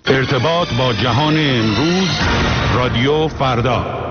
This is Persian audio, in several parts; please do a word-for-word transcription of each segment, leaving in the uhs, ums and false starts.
ارتباط با جهان امروز، رادیو فردا.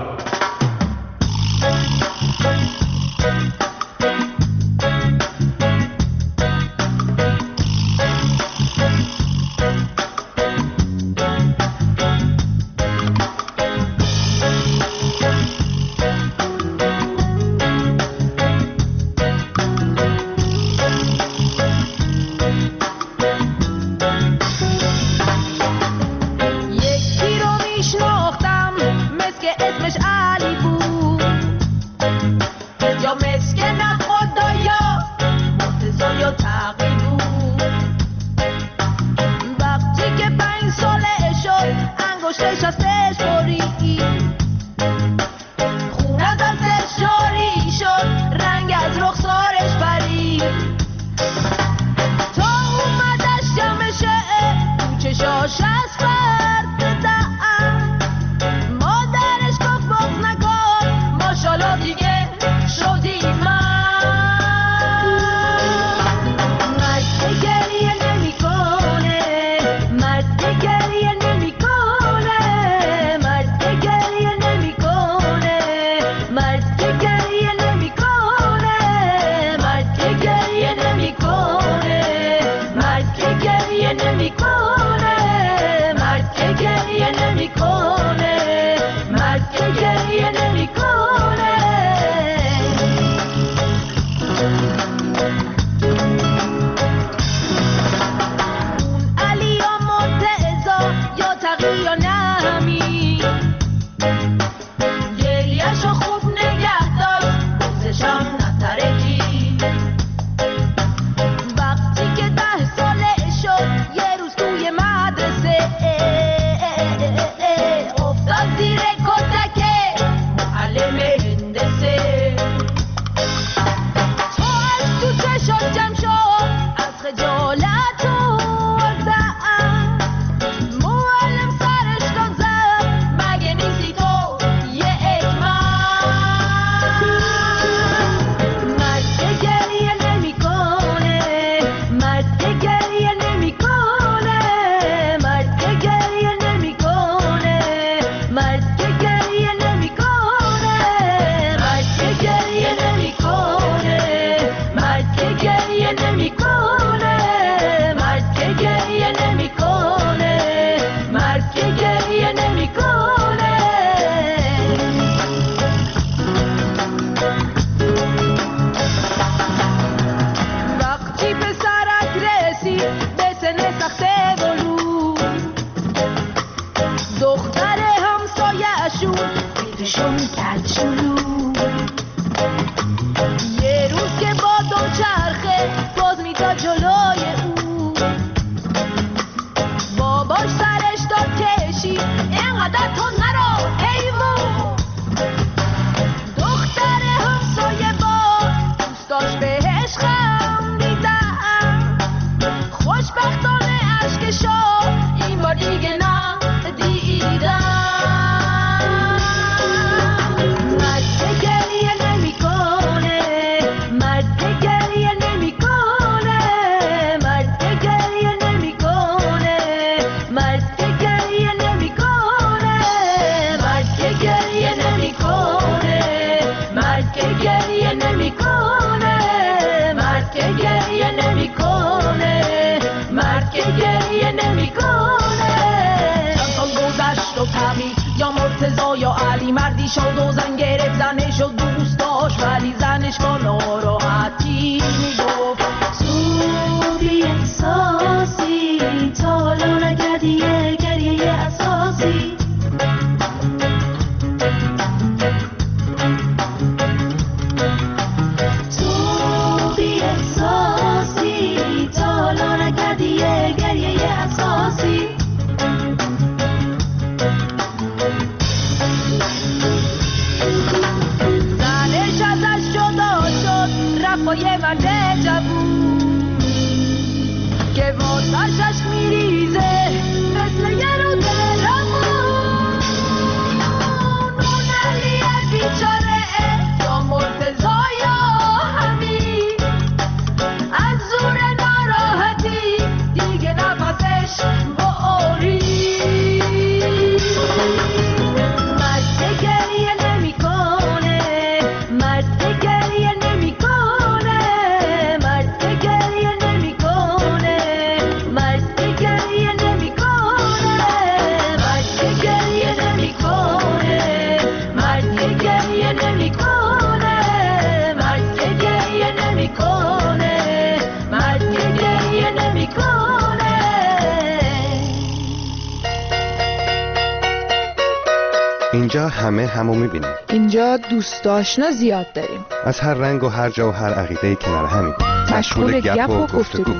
اینجا همه همو میبینیم. اینجا دوست آشنا زیاد داریم. از هر رنگ و هر جا و هر عقیده‌ای کنار همین. مشغول گپ و گفتگو.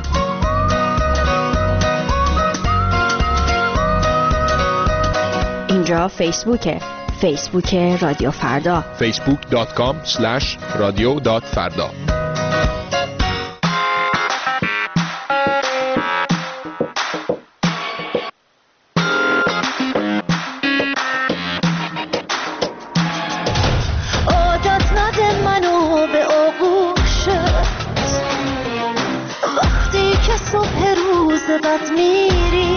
اینجا فیسبوکه. فیسبوک رادیو فردا. فیسبوک دات کام اسلش رادیو دات فردا. بد میری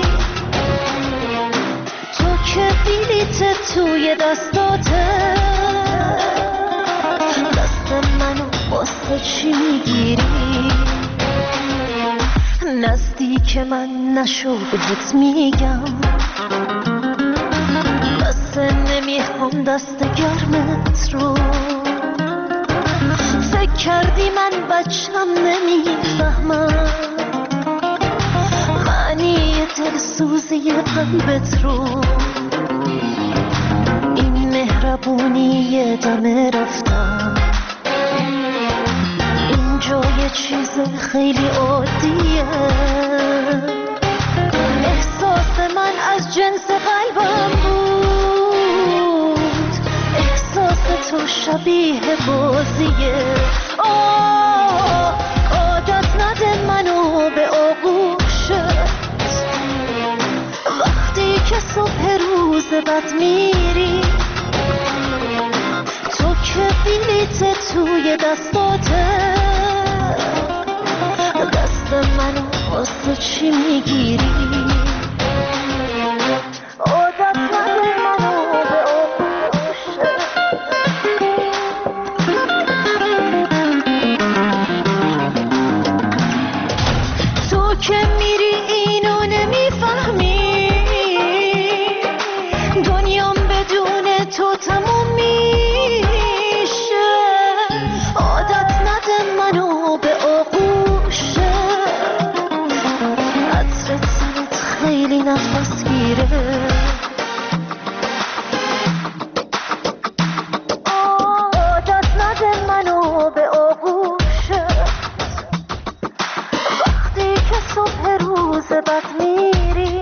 تو که بلیت توی دستاته، دست منو واسه چی میگیری؟ نزدیک من نشو بهت میگم، بس نمیخوام دست گرمت رو. فکر کردی من بچم نمیفهمم معنی دلسوزی قلبت رو. این مهربونی دم رفتم، اینجا یه چیز خیلی عادیه. احساس من از جنس قلبم بود، احساس تو شبیه بازیه. آه عادت نده منو به آغوشت، وقتی که صبح روز بد میری تو که بلیت توی دستاته، دست منو واسه چی میگیری؟ عادت نده منو به آغوشت. تو که میری اینو نمیفهمی، دنیام بدون تو تموم میشه. عادت نده منو به آغوشت، عطرت سرت خیلی نفس گیره. عادت نده منو به آغوشت، وقتی که صبح روز بد میری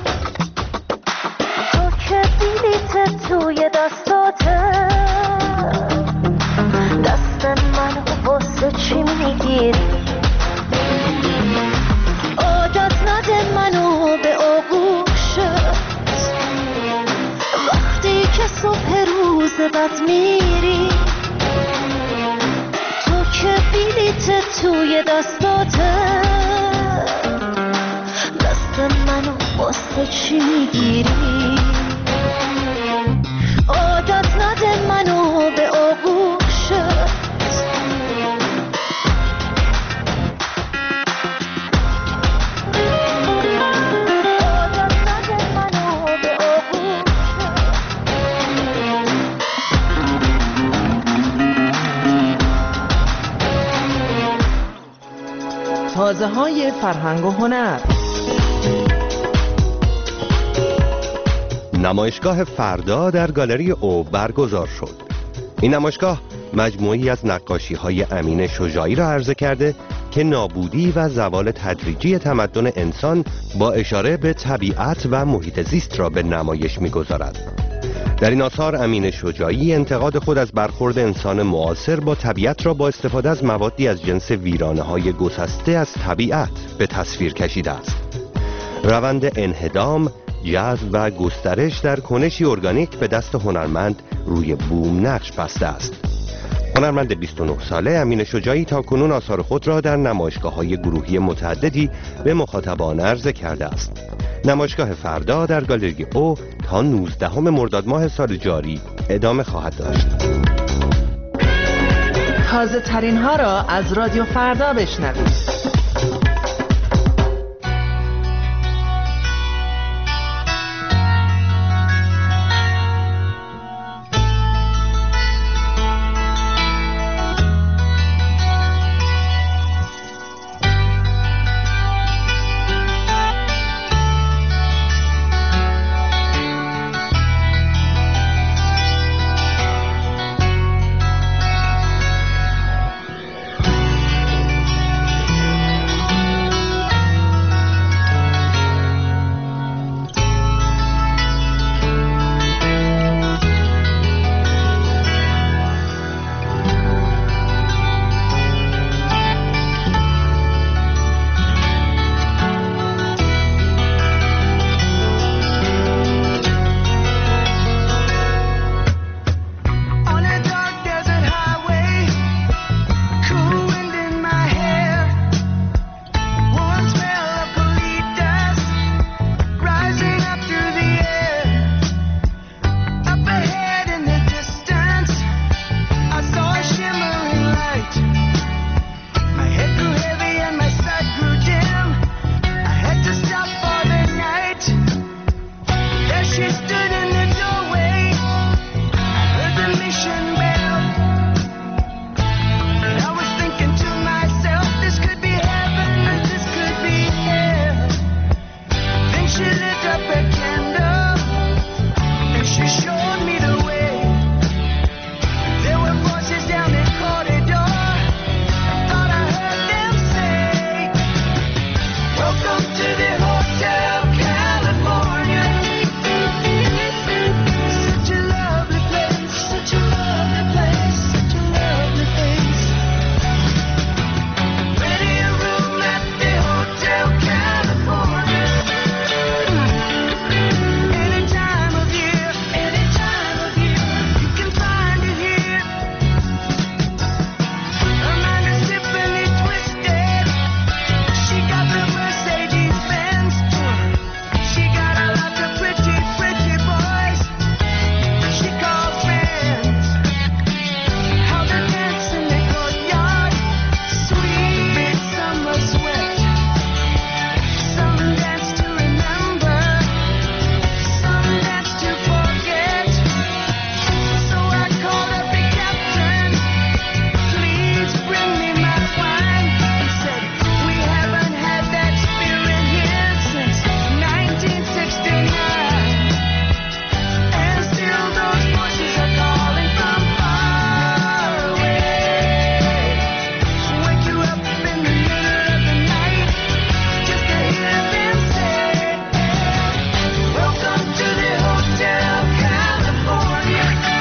تو که بلیت توی دستاته، دست منو واسه چی میگیری؟ عادت نده منو به آغوشت، وقتی که صبح روز بد میری تو که بلیت توی دستاته، دست منو واسه چی میگیری؟ عادت نده منو به آغوشت. عادت نده منو به آغوشت. تازه های فرهنگ و هنر. نمایشگاه فردا در گالری او برگزار شد. این نمایشگاه مجموعی از نقاشی‌های امین شجاعی را عرضه کرده که نابودی و زوال تدریجی تمدن انسان با اشاره به طبیعت و محیط زیست را به نمایش می‌گذارد. در این آثار امین شجاعی انتقاد خود از برخورد انسان معاصر با طبیعت را با استفاده از موادی از جنس ویرانه‌های گسسته از طبیعت به تصویر کشیده است. روند انهدام، جذب و گسترش در کنشی ارگانیک به دست هنرمند روی بوم نقش بسته است. هنرمند بیست و نه ساله امین شجاعی تا کنون آثار خود را در نمایشگاه‌های گروهی متعددی به مخاطبان عرضه کرده است. نمایشگاه فردا در گالری او تا نوزدهم مرداد ماه سال جاری ادامه خواهد داشت. تازه ترین ها را از رادیو فردا بشنوید. up a candle and she showed me the way. There were voices down the corridor. Thought I heard them say, welcome to the Hotel California. Such a lovely place, such a lovely place, such a lovely place. Ready a room at the Hotel California. Any time of year, any time of year, you can find it here. Amanda Tiffany Twisted. She got the Mercedes Benz. She got a lot of pretty, pretty boys she calls friends. How they dance in the courtyard, sweet summer sweat. Some dance to remember, some dance to forget. So I called up the captain, please bring me my wine. He said, we haven't had that spirit here since nineteen sixty-nine. And still those voices are calling from far away. Wake you up in the middle of the night just to hear them say, welcome to the Hotel California.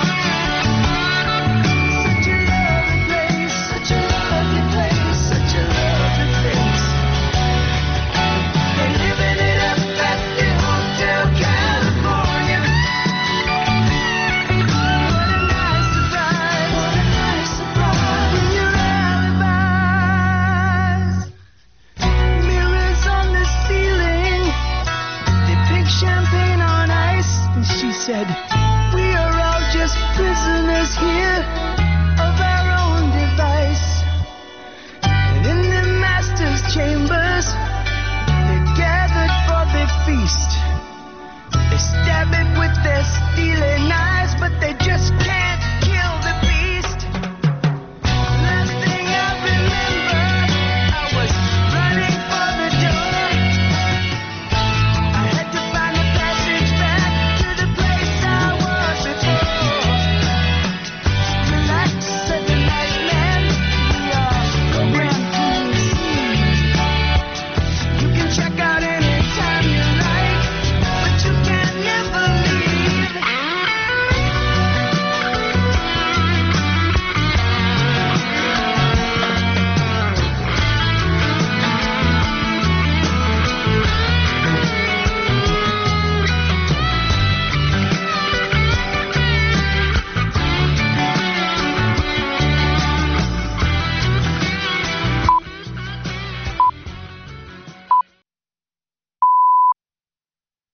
Such a lovely place, such a lovely place, such a lovely place. They're living it up at the Hotel California. What a nice surprise, what a nice surprise when your alibis. Mirrors on the ceiling, they pink champagne on ice. And she said, we are all just prisoners here.